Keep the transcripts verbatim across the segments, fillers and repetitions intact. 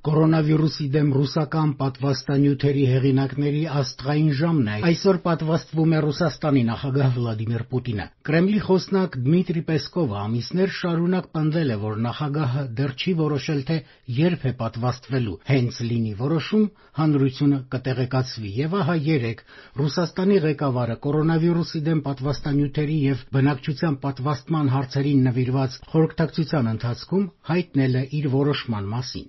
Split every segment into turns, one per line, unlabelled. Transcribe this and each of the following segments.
Կորոնավիրուսի դեմ ռուսական պատվաստանյութերի հեղինակների աստղային ժամն է այսօր պատվաստվում է Ռուսաստանի նախագահ Վլադիմիր Պուտինը։ Կրեմլի խոսնակ Դմիտրի Պեսկովը ամիսներ շարունակ պնդել է, որ նախագահը դեռ չի որոշել, թե երբ է պատվաստվելու։ Հենց լինի որոշում, հանրությունը կտեղեկացվի։ Եվ ահա երեկ Ռուսաստանի ղեկավարը կորոնավիրուսի դեմ պատվաստանյութերի եւ բնակչության պատվաստման հարցերին նվիրված խորհրդակցության ընթացքում հայտնել է իր որոշման մասին։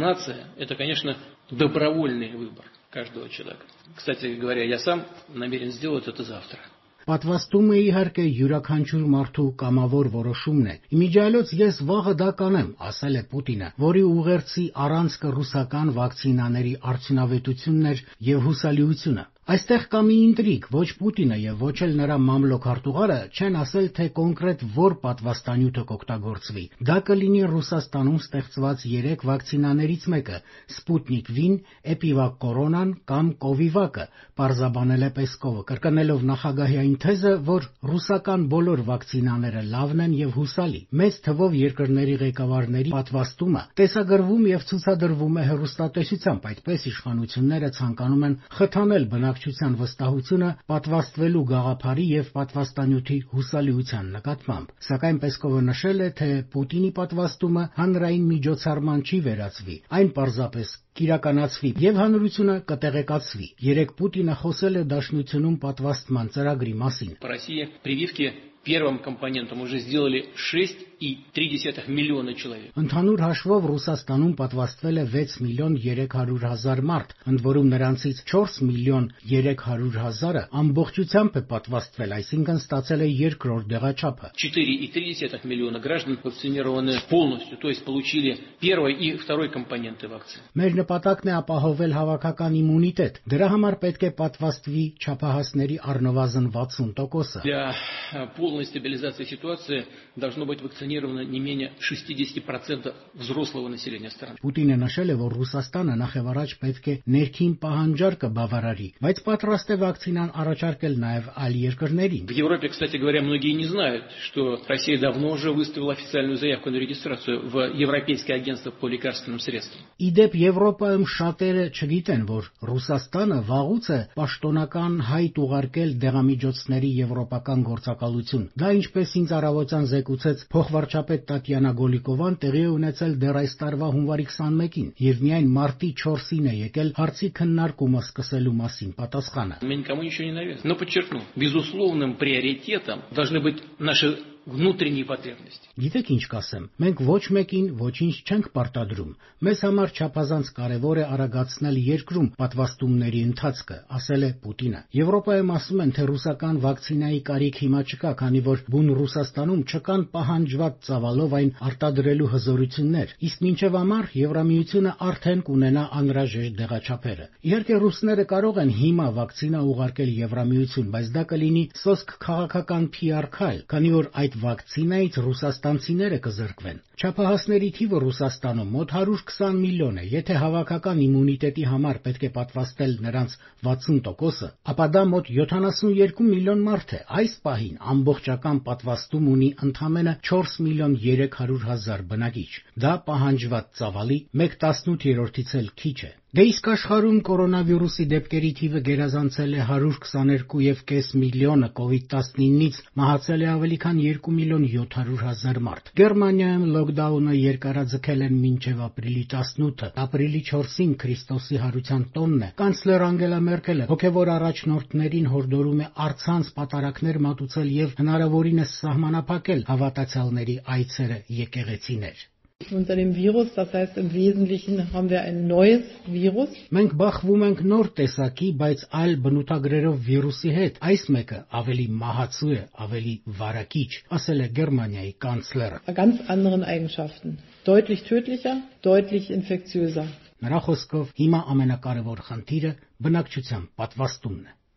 Это, конечно, добровольный выбор каждого человека. Кстати говоря, я сам намерен сделать это завтра.
Պատվաստումը իհարկե յուրաքանչյուր մարդու կամավոր որոշումն է։ Իմիջիայլոց ես վաղը դա կանեմ, ասել է Պուտինը, որի ուղերձի առանցքը ռուսական վակցինաների արդյունավետությունն էր եւ հուսալիությունը։ Այստեղ կա մի ինտրիգ, ոչ Պուտինը եւ ոչ էլ նրա մամլոք արտուղարը չեն ասել, թե կոնկրետ որ պատվաստանյութը կօգտագործվի։ Դա կլինի Ռուսաստանում ստեղծված երեք վակցինաներից մեկը՝ Sputnik V, Epivac Coronան կամ Covivac-ը, պարզաբանել է Պեսկովը, կրկնելով նախագահի այն թեզը, որ ռուսական բոլոր վակցինաները լավն են եւ հուսալի։ Մեծ թվով երկրների ղեկավարների պատվաստումը տեսագրվում եւ ցուցադրվում է հեռուստատեսությամբ, այդպես իշխանությունները ցանկանում են խթանել բնակչության վստահությունը պատվաստվելու գաղափարի եւ պատվաստանյութի հուսալիության նկատմամբ։ Սակայն Պեսկովը նշել է, թե Պուտինի պատվաստումը հանրային միջոցառման չի վերածվի, այն պարզապես կիրականացվի եւ հանրությունը կտեղեկացվի։ Երեկ Պուտինը խոսել է Դաշնությունում պատվաստման ծրագրի մասին։
Россия прививки первым компонентом уже сделали шесть и три десятых миллиона человек.
Ընդհանուր հաշվով Ռուսաստանում պատվաստվել է վեց միլիոն երեք հարյուր հազար մարդ, ընդ որում նրանցից չորս միլիոն երեք հարյուր հազարը ամբողջությամբ է պատվաստվել, այսինքն ստացել է երկրորդ դեղաչափը։
четыре и три десятых миллиона граждан вакцинированы полностью, то есть получили первый и второй компоненты вакцины.
Մեր նպատակն է ապահովել հավաքական իմունիտետ։ Դրա համար պետք է պատվաստվի չափահասների առնվազն վաթսուն տոկոսը։
Для полной стабилизации ситуации должно быть вакцинировано не менее шестьдесят процентов взрослого населения страны.
Պուտինը նշել է, որ Ռուսաստանը նախևառաջ պետք է ներքին պահանջարկը բավարարի, բայց պատրաստ է վակցինան առաջարկել նաև այլ երկրներին։
В Европе, кстати говоря, многие не знают, что Россия давно уже выставила официальную заявку на регистрацию в Европейское агентство по лекарственным средствам.
Իդեպ Եվրոպայում շատերը չգիտեն, որ Ռուսաստանը վաղուց է պաշտոնական հայտ ուղարկել դեղամիջոցների եվրոպական գործակալություն։ Դա ինչպես ինձ առավոտյան զեկուցեց փոխվարչապետ Տատյանա Գոլիկովան, տեղի է ունեցել դեռ այս տարվա հունվարի քսանմեկին, եւ միայն մարտի չորսին է եկել հարցի քննարկումը սկսելու մասին պատասխանը։
Мы никому ничего не навязываем. Но подчеркну, безусловным приоритетом должны быть наши внутренние потребности.
Գիտեք ինչ կասեմ, մենք ոչ մեկին ոչինչ չենք պարտադրում։ Մեզ համար չափազանց կարևոր է արագացնել երկրում պատվաստումների ընթացքը, ասել է Պուտինը։ Եվրոպայում ասում են, թե ռուսական վակցինայի կարիք հիմա չկա, քանի որ բուն Ռուսաստանում չկան պահանջված ծավալով այն արտադրելու հզորություններ, իսկ մինչև ամառ Եվրամիությունը արդեն կունենա անհրաժեշտ դեղաչափերը։ Իհարկե ռուսները կարող են հիմա վակցինա ուղարկել Եվրամիություն, բայց դա կլինի սոսկ քաղաքական P R քայլ, քանի որ այդ վակցինայից ռուսաստանցիները կզրկվեն։ Չափահասների թիվը Ռուսաստանում մոտ հարյուր քսան միլիոն է։ Եթե հավաքական իմունիտետի համար պետք է պատվաստել նրանց վաթսուն տոկոսը, ապա դա մոտ յոթանասունյոթ միլիոն մարդ է։ Այս պահին ամբողջական պատվաստում ունի ընդամենը չորս միլիոն երեք հարյուր հազար բնակիչ։ Դա պահանջված ծավալի մեկ տասնութերորդից էլ քիչ է։ Դե իսկ աշխարհում կորոնավիրուսի դեպքերի թիվը գերազանցել է հարյուր քսաներկու եւ կես միլիոնը, կովիդ տասնինից մահացել է ավելի քան երկու միլիոն յոթ հարյուր հազար մարդ։ Գերմանիայում լոկդաունը երկարաձգել են մինչև ապրիլի տասնութը, ապրիլի չորսին Քրիստոսի հարության տոնն է։ Կանցլեր Անգելա Մերկելը հոգևոր առաջնորդներին հորդորում է առցանց պատարակներ մատուցել եւ հնարավորինս սահմանափակել հավատացյալների այցերը եկեղեցիներ։
Unter dem Virus, das heißt im Wesentlichen haben wir ein neues Virus.
Մենք բախվում ենք նոր տեսակի, բայց այլ բնութագրերով վիրուսի հետ։ Այս մեկը ավելի մահացու է, ավելի վարակիչ, ասել է Գերմանիայի կանցլերը։
Ganz anderen Eigenschaften. Deutlich tödlicher, deutlich infektiöser.
Նրա խոսքով հիմա ամենակարևոր խնդիրը բնակչության պատվաստումն է։